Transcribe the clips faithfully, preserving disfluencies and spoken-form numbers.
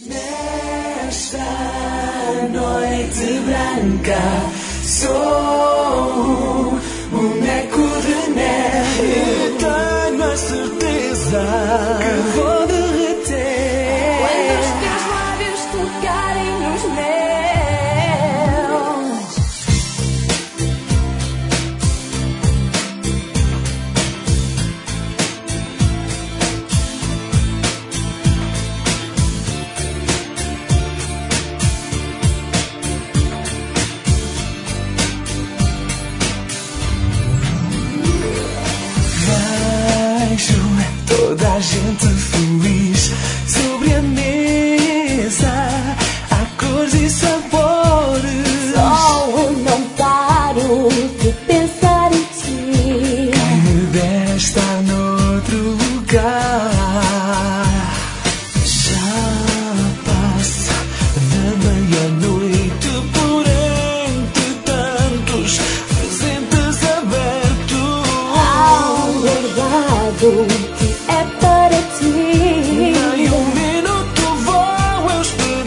Nesta noite branca sou um boneco de neve. Eu tenho a certeza que vou derreter quando os teus lábios tocarem nos meus. Toda a gente feliz sobre a mesa, há cores e sabores. Só eu não paro de pensar em ti. Quem me dera estar noutro lugar. Já passa da meia-noite por entre tantos presentes abertos. Ao guardado que é para ti. Nem um minuto vou eu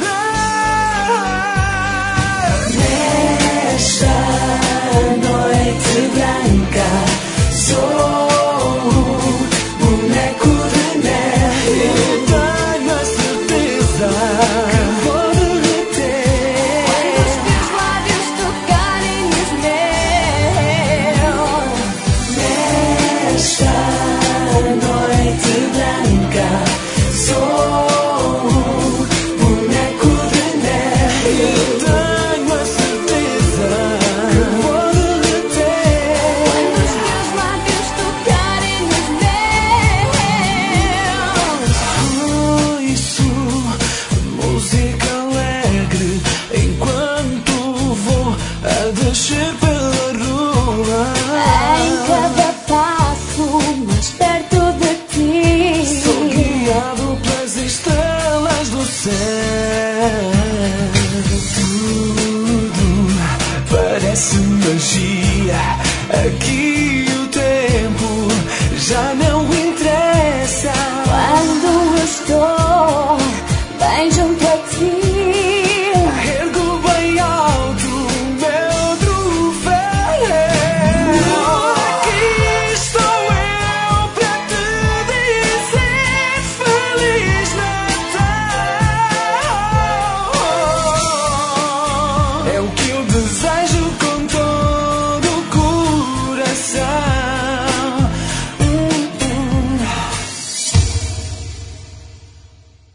esperar. nesta noite branca. Sou um boneco de neve. Eu tenho a certeza que vou derreter Quando os teus lábios tocarem nos meus. nesta noite branca. Sou um boneco de neve. eu tenho a certeza que vou derreter Quando os teus lábios tocarem nos meus. isso, música alegre enquanto vou a descer pela rua. Em cada passo mais perto de ti. Sou guiado pelas estrelas do céu. Tudo parece magia. Aqui o tempo já não interessa. Quando eu estou bem junto a ti. Ergo bem alto o meu troféu. Aqui estou eu para te dizer Feliz Natal. É o que eu desejo com todo o coração. Hum, hum.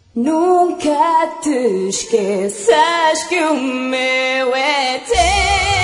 Nunca te esqueças que o meu é teu.